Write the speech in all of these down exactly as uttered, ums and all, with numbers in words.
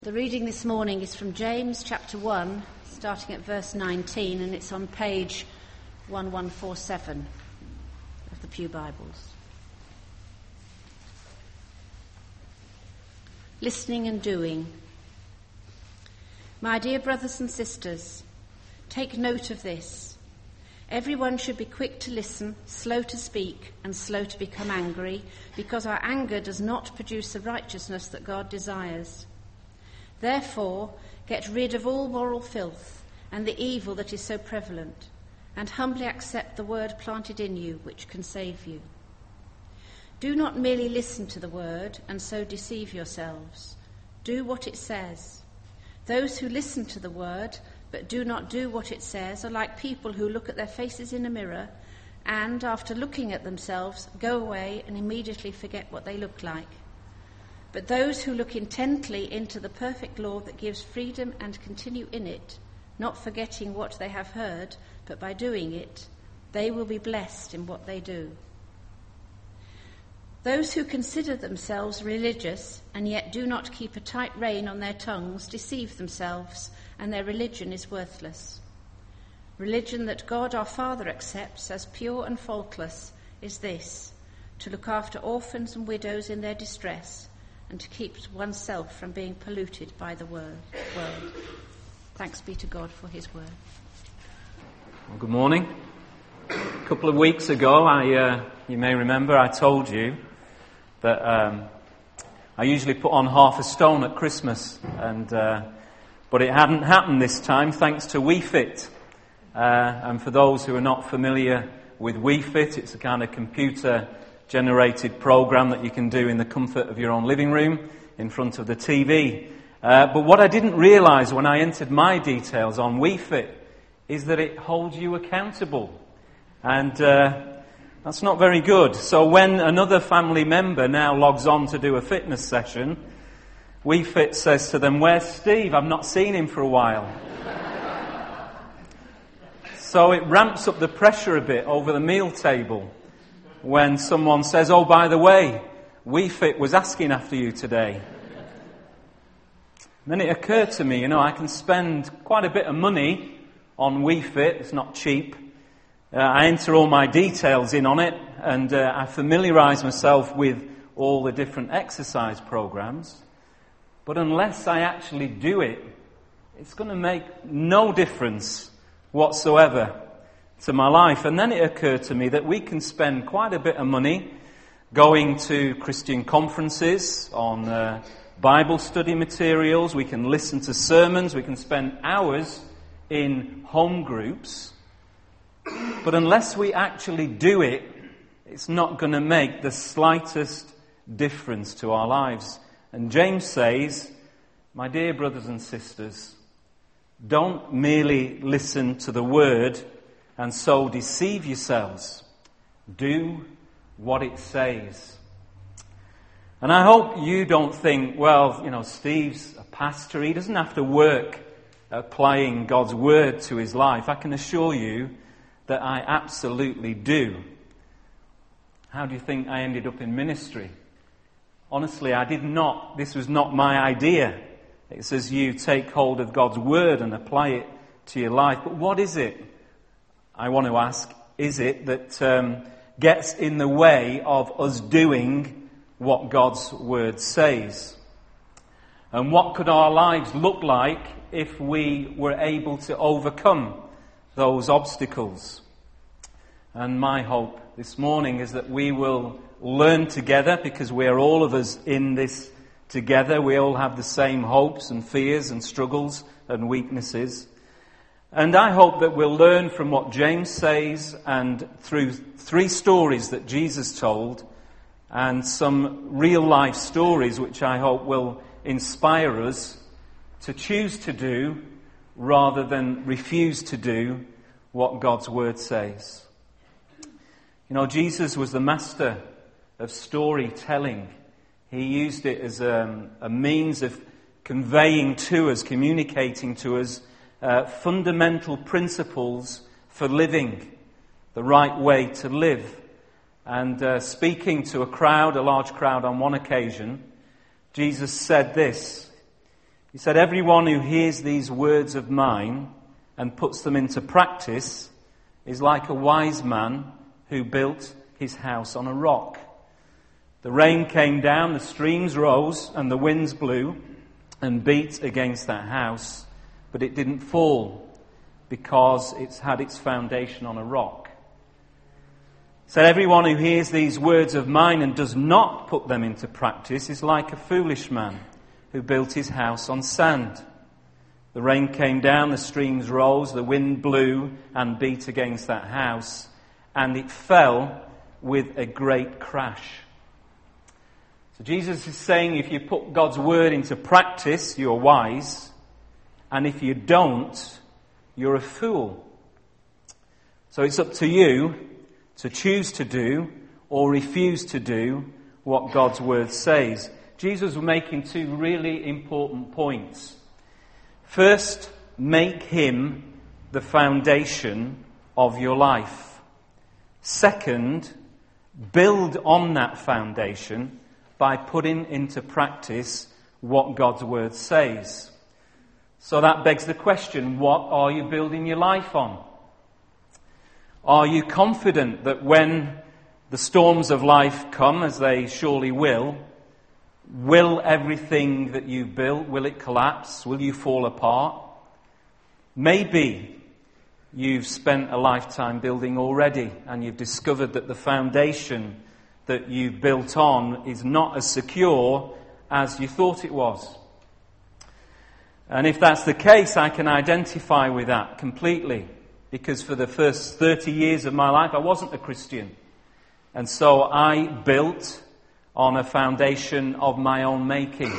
The reading this morning is from James chapter one, starting at verse nineteen, and it's on page eleven forty-seven of the Pew Bibles. Listening and doing. My dear brothers and sisters, take note of this. Everyone should be quick to listen, slow to speak, and slow to become angry, because our anger does not produce the righteousness that God desires. Therefore, get rid of all moral filth and the evil that is so prevalent, and humbly accept the word planted in you, which can save you. Do not merely listen to the word and so deceive yourselves. Do what it says. Those who listen to the word but do not do what it says are like people who look at their faces in a mirror and, after looking at themselves, go away and immediately forget what they look like. But those who look intently into the perfect law that gives freedom and continue in it, not forgetting what they have heard, but by doing it, they will be blessed in what they do. Those who consider themselves religious and yet do not keep a tight rein on their tongues deceive themselves, and their religion is worthless. Religion that God our Father accepts as pure and faultless is this: to look after orphans and widows in their distress, and to keep oneself from being polluted by the world. Thanks be to God for his word. Well, good morning. A couple of weeks ago, I, uh, you may remember, I told you that um, I usually put on half a stone at Christmas, and uh, but it hadn't happened this time thanks to WeFit. Uh, and for those who are not familiar with WeFit, it's a kind of computer generated program that you can do in the comfort of your own living room in front of the T V. Uh, but what I didn't realise when I entered my details on WeFit is that it holds you accountable. And uh, that's not very good. So when another family member now logs on to do a fitness session, WeFit says to them, "Where's Steve? I've not seen him for a while." So it ramps up the pressure a bit over the meal table when someone says, "Oh, by the way, WeFit was asking after you today." Then it occurred to me, you know, I can spend quite a bit of money on WeFit. It's not cheap. Uh, I enter all my details in on it, and uh, I familiarise myself with all the different exercise programs. But unless I actually do it, it's going to make no difference whatsoever to my life. And then it occurred to me that we can spend quite a bit of money going to Christian conferences on uh, Bible study materials. We can listen to sermons. We can spend hours in home groups. But unless we actually do it, it's not going to make the slightest difference to our lives. And James says, my dear brothers and sisters, don't merely listen to the word and so deceive yourselves. Do what it says. And I hope you don't think, well, you know, Steve's a pastor. He doesn't have to work applying God's word to his life. I can assure you that I absolutely do. How do you think I ended up in ministry? Honestly, I did not. This was not my idea. It says you take hold of God's word and apply it to your life. But what is it, I want to ask, is it that um, gets in the way of us doing what God's word says? And what could our lives look like if we were able to overcome those obstacles? And my hope this morning is that we will learn together, because we are all of us in this together. We all have the same hopes and fears and struggles and weaknesses. And I hope that we'll learn from what James says, and through three stories that Jesus told, and some real life stories which I hope will inspire us to choose to do rather than refuse to do what God's word says. You know, Jesus was the master of storytelling. He used it as a, a means of conveying to us, communicating to us, uh, fundamental principles for living, the right way to live. And uh, speaking to a crowd, a large crowd on one occasion, Jesus said this: He said, everyone who hears these words of mine and puts them into practice is like a wise man who built his house on a rock. The rain came down, the streams rose, and the winds blew and beat against that house, but it didn't fall because it's had its foundation on a rock. He said, everyone who hears these words of mine and does not put them into practice is like a foolish man who built his house on sand. The rain came down, the streams rose, the wind blew and beat against that house, and it fell with a great crash. So Jesus is saying if you put God's word into practice, you're wise, and if you don't, you're a fool. So it's up to you to choose to do or refuse to do what God's word says. Jesus was making two really important points. First, make him the foundation of your life. Second, build on that foundation by putting into practice what God's word says. So that begs the question, what are you building your life on? Are you confident that when the storms of life come, as they surely will, will everything that you've built, will it collapse? Will you fall apart? Maybe you've spent a lifetime building already and you've discovered that the foundation that you've built on is not as secure as you thought it was. And if that's the case, I can identify with that completely, because for the first thirty years of my life I wasn't a Christian. And so I built on a foundation of my own making.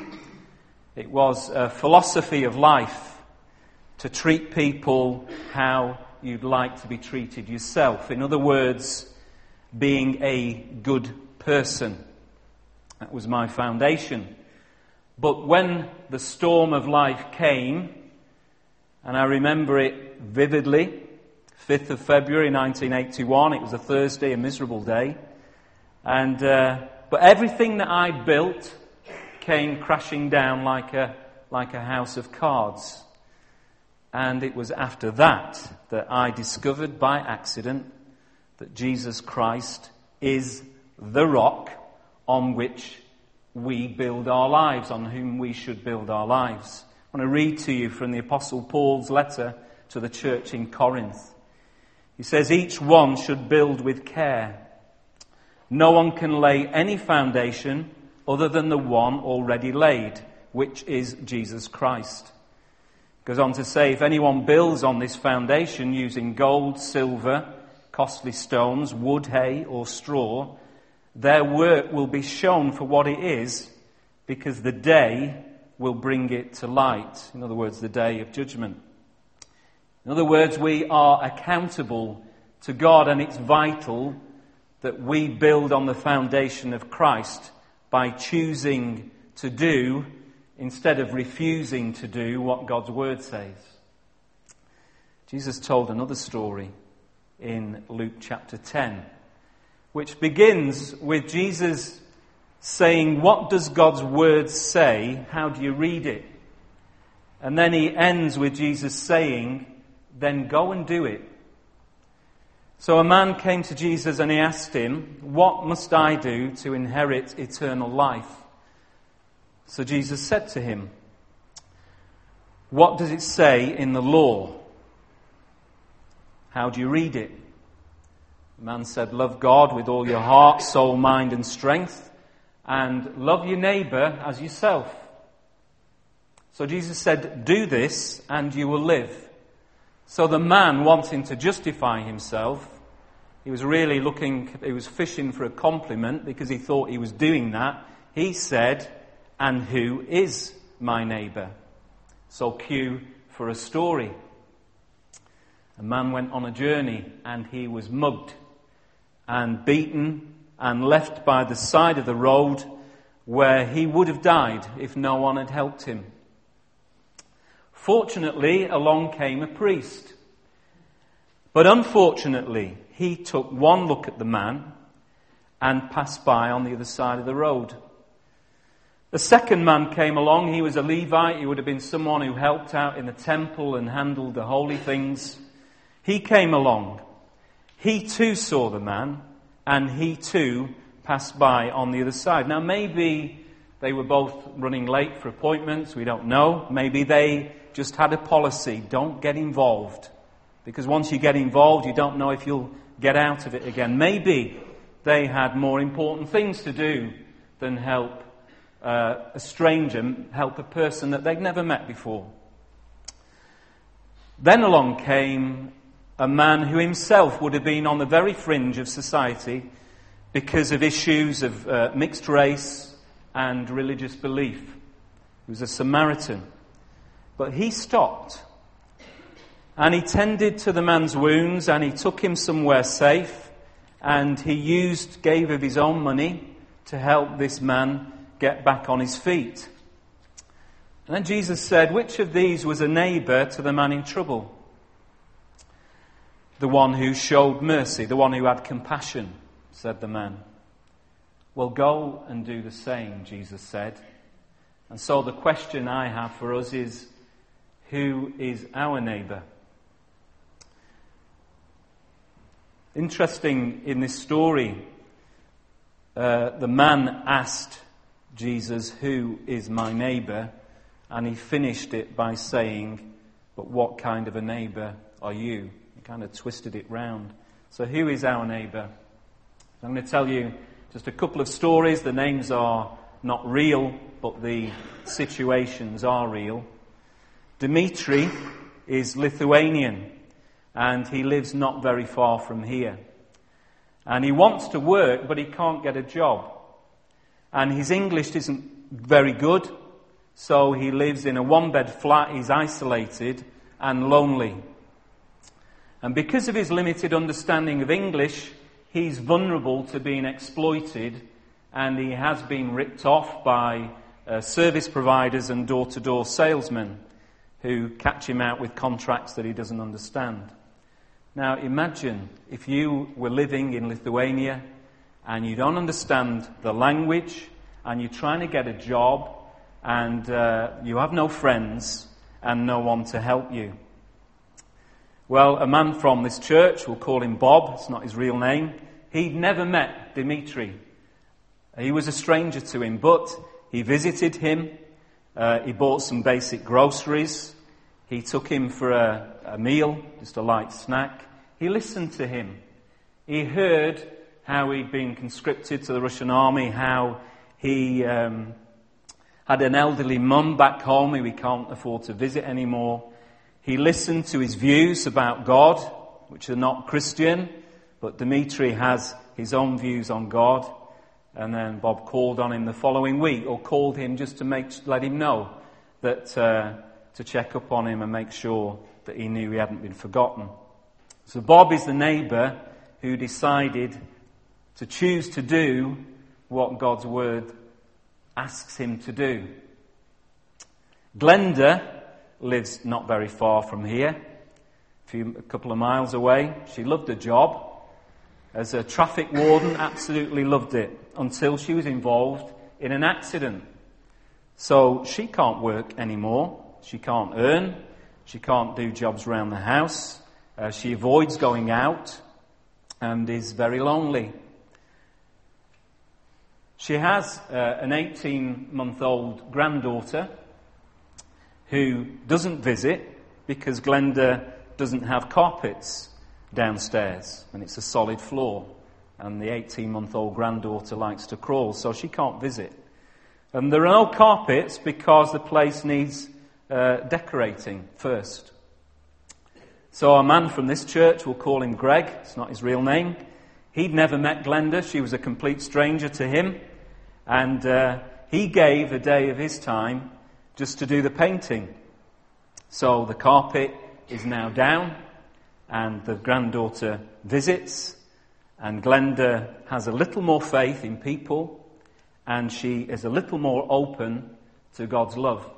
It was a philosophy of life to treat people how you'd like to be treated yourself. In other words, being a good person. That was my foundation. But when the storm of life came, and I remember it vividly, fifth of February nineteen eighty-one, it was a Thursday, a miserable day, and uh, but everything that I built came crashing down like a like a house of cards. And it was after that that I discovered by accident that Jesus Christ is the rock on which we build our lives, on whom we should build our lives. I want to read to you from the Apostle Paul's letter to the church in Corinth. He says, each one should build with care. No one can lay any foundation other than the one already laid, which is Jesus Christ. Goes on to say, if anyone builds on this foundation using gold, silver, costly stones, wood, hay, or straw, their work will be shown for what it is, because the day will bring it to light. In other words, the day of judgment. In other words, we are accountable to God, and it's vital that we build on the foundation of Christ by choosing to do instead of refusing to do what God's word says. Jesus told another story in Luke chapter ten, which begins with Jesus saying, what does God's word say? How do you read it? And then he ends with Jesus saying, then go and do it. So a man came to Jesus and he asked him, what must I do to inherit eternal life? So Jesus said to him, what does it say in the law? How do you read it? The man said, love God with all your heart, soul, mind and strength, and love your neighbour as yourself. So Jesus said, do this and you will live. So the man, wanting to justify himself, he was really looking, he was fishing for a compliment because he thought he was doing that. He said, and who is my neighbour? So cue for a story. A man went on a journey and he was mugged and beaten and left by the side of the road where he would have died if no one had helped him. Fortunately, along came a priest. But unfortunately, he took one look at the man and passed by on the other side of the road. The second man came along. He was a Levite. He would have been someone who helped out in the temple and handled the holy things. He came along. He too saw the man, and he too passed by on the other side. Now maybe they were both running late for appointments. We don't know. Maybe they just had a policy. Don't get involved. Because once you get involved, you don't know if you'll get out of it again. Maybe they had more important things to do than help uh, a stranger, help a person that they'd never met before. Then along came a man who himself would have been on the very fringe of society because of issues of uh, mixed race and religious belief. He was a Samaritan. But he stopped. And he tended to the man's wounds, and he took him somewhere safe, and he used, gave of his own money to help this man get back on his feet. And then Jesus said, which of these was a neighbour to the man in trouble? The one who showed mercy, the one who had compassion, said the man. Well, go and do the same, Jesus said. And so the question I have for us is, who is our neighbour? Interesting in this story, uh, the man asked Jesus, who is my neighbour? And he finished it by saying, but what kind of a neighbour are you? He kind of twisted it round. So who is our neighbour? I'm going to tell you just a couple of stories. The names are not real, but the situations are real. Dimitri is Lithuanian, and he lives not very far from here. And he wants to work, but he can't get a job. And his English isn't very good, so he lives in a one-bed flat. He's isolated and lonely. And because of his limited understanding of English, he's vulnerable to being exploited, and he has been ripped off by uh, service providers and door-to-door salesmen who catch him out with contracts that he doesn't understand. Now imagine if you were living in Lithuania and you don't understand the language and you're trying to get a job and uh, you have no friends and no one to help you. Well, a man from this church, we'll call him Bob, it's not his real name, he'd never met Dimitri. He was a stranger to him, but he visited him, uh, he bought some basic groceries, he took him for a, a meal, just a light snack. He listened to him. He heard how he'd been conscripted to the Russian army, how he um, had an elderly mum back home who he can't afford to visit anymore. He listened to his views about God, which are not Christian, but Dimitri has his own views on God. And then Bob called on him the following week, or called him just to make let him know that uh, to check up on him and make sure that he knew he hadn't been forgotten. So Bob is the neighbour who decided to choose to do what God's word asks him to do. Glenda lives not very far from here, a, few, a couple of miles away. She loved her job. As a traffic warden, absolutely loved it, until she was involved in an accident. So she can't work anymore. She can't earn. She can't do jobs around the house. Uh, she avoids going out and is very lonely. She has uh, an eighteen-month-old granddaughter who doesn't visit because Glenda doesn't have carpets downstairs and it's a solid floor, and the eighteen-month-old granddaughter likes to crawl, so she can't visit. And there are no carpets because the place needs uh, decorating first. So a man from this church, we'll call him Greg, it's not his real name. He'd never met Glenda, she was a complete stranger to him, and uh, he gave a day of his time just to do the painting. So the carpet is now down, and the granddaughter visits, and Glenda has a little more faith in people, and she is a little more open to God's love.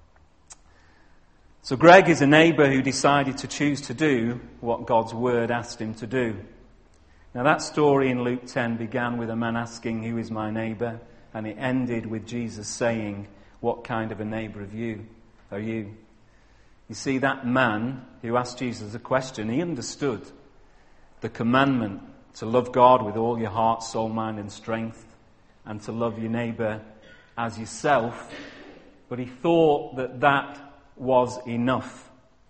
So Greg is a neighbour who decided to choose to do what God's word asked him to do. Now that story in Luke ten began with a man asking, who is my neighbour? and it ended with Jesus saying, "What kind of a neighbour of you are you?" You see, that man who asked Jesus a question, he understood the commandment to love God with all your heart, soul, mind and strength, and to love your neighbour as yourself, but he thought that that was enough,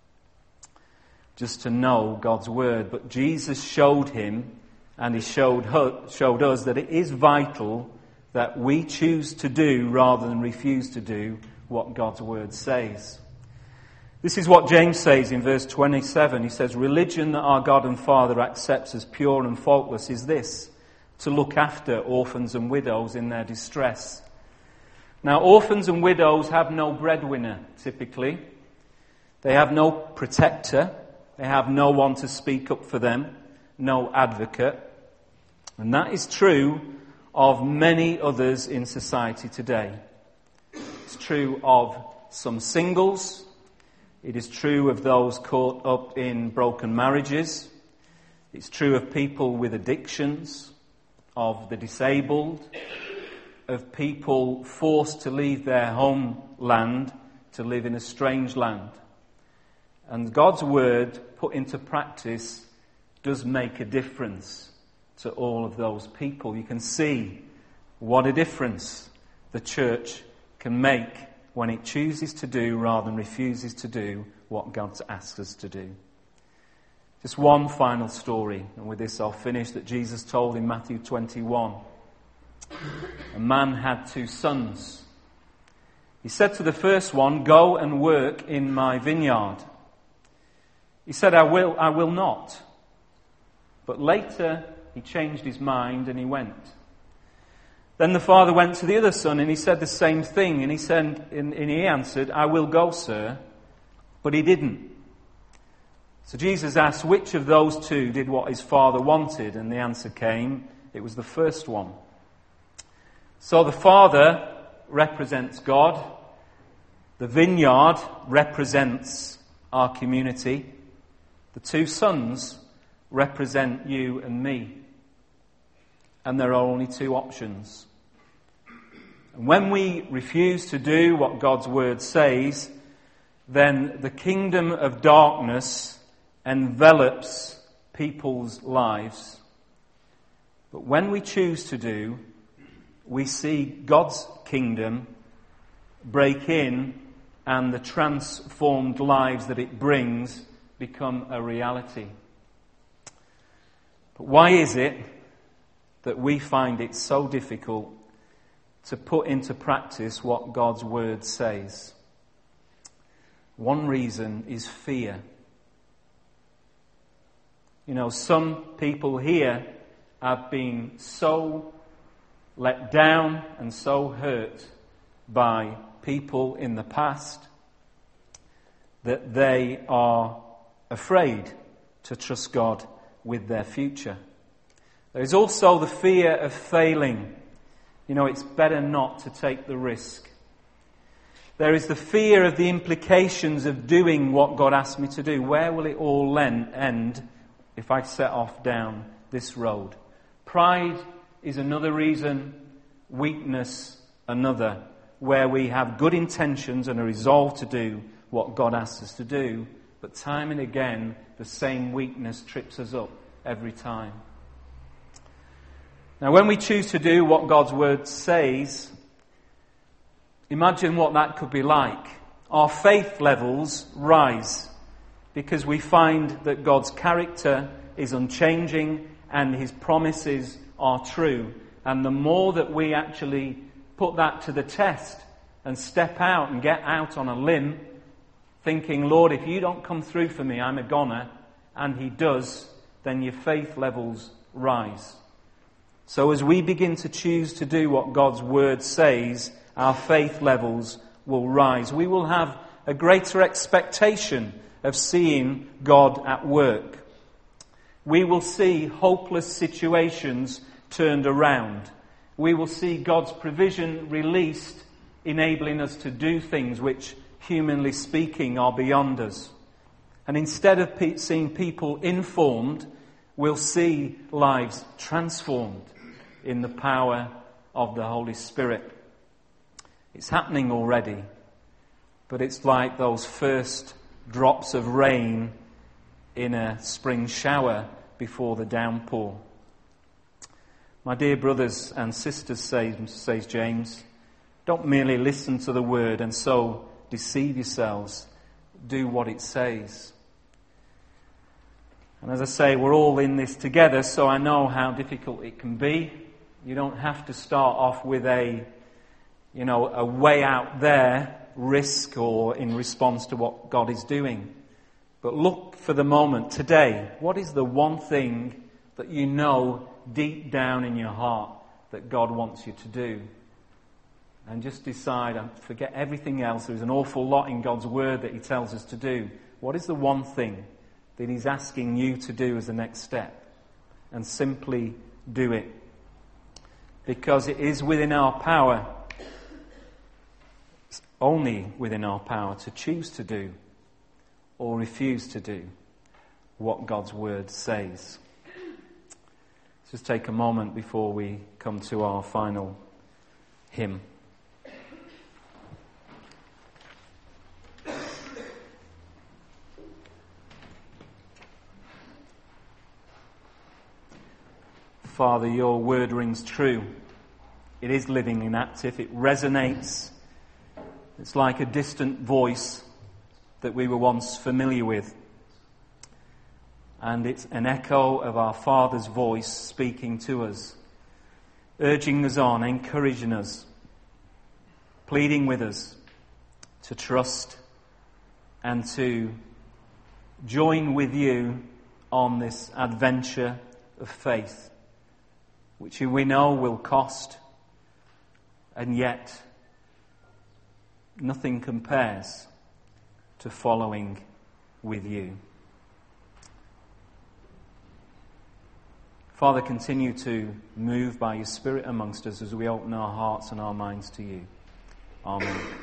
just to know God's word. But Jesus showed him, and he showed showed us, that it is vital that we choose to do rather than refuse to do what God's word says. This is what James says in verse twenty-seven. He says, "Religion that our God and Father accepts as pure and faultless is this, to look after orphans and widows in their distress." Now, orphans and widows have no breadwinner, typically. They have no protector. They have no one to speak up for them, no advocate. And that is true of many others in society today. It's true of some singles. It is true of those caught up in broken marriages. It's true of people with addictions, of the disabled, of people forced to leave their homeland to live in a strange land. And God's word put into practice does make a difference to all of those people. You can see what a difference the church can make when it chooses to do rather than refuses to do what God asks us to do. Just one final story, and with this I'll finish, that Jesus told in Matthew twenty-one. A man had two sons. He said to the first one, "Go and work in my vineyard." He said, I will, I will not. But later he changed his mind and he went. Then the father went to the other son and he said the same thing. And he said, and he answered, "I will go, sir." But he didn't. So Jesus asked which of those two did what his father wanted. And the answer came, it was the first one. So the father represents God. The vineyard represents our community. The two sons represent you and me. And there are only two options. And when we refuse to do what God's word says, then the kingdom of darkness envelops people's lives. But when we choose to do, we see God's kingdom break in and the transformed lives that it brings become a reality. But why is it that we find it so difficult to put into practice what God's word says? One reason is fear. You know, some people here have been so let down and so hurt by people in the past that they are afraid to trust God with their future. There is also the fear of failing. You know, it's better not to take the risk. There is the fear of the implications of doing what God asked me to do. Where will it all end if I set off down this road? Pride is another reason, weakness another, where we have good intentions and a resolve to do what God asks us to do, but time and again the same weakness trips us up every time. Now, when we choose to do what God's word says, imagine what that could be like. Our faith levels rise because we find that God's character is unchanging and his promises are true. And the more that we actually put that to the test and step out and get out on a limb, thinking, "Lord, if you don't come through for me, I'm a goner," and he does, then your faith levels rise. So as we begin to choose to do what God's word says, our faith levels will rise. We will have a greater expectation of seeing God at work. We will see hopeless situations turned around. We will see God's provision released, enabling us to do things which, humanly speaking, are beyond us. And instead of pe- seeing people informed, we'll see lives transformed in the power of the Holy Spirit. It's happening already, but it's like those first drops of rain in a spring shower before the downpour. My dear brothers and sisters, says, says James, don't merely listen to the word and so deceive yourselves. Do what it says. And as I say, we're all in this together, so I know how difficult it can be. You don't have to start off with a, you know, a way out there risk or in response to what God is doing. But look for the moment today. What is the one thing that you know deep down in your heart that God wants you to do? And just decide and forget everything else. There's an awful lot in God's word that he tells us to do. What is the one thing that he's asking you to do as the next step? And simply do it. Because it is within our power, it's only within our power to choose to do or refuse to do what God's word says. Let's just take a moment before we come to our final hymn. Father, your word rings true. It is living and active. It resonates. It's like a distant voice that we were once familiar with. And it's an echo of our Father's voice speaking to us, urging us on, encouraging us, pleading with us to trust and to join with you on this adventure of faith, which we know will cost, and yet nothing compares to following with you. Father, continue to move by your Spirit amongst us as we open our hearts and our minds to you. Amen.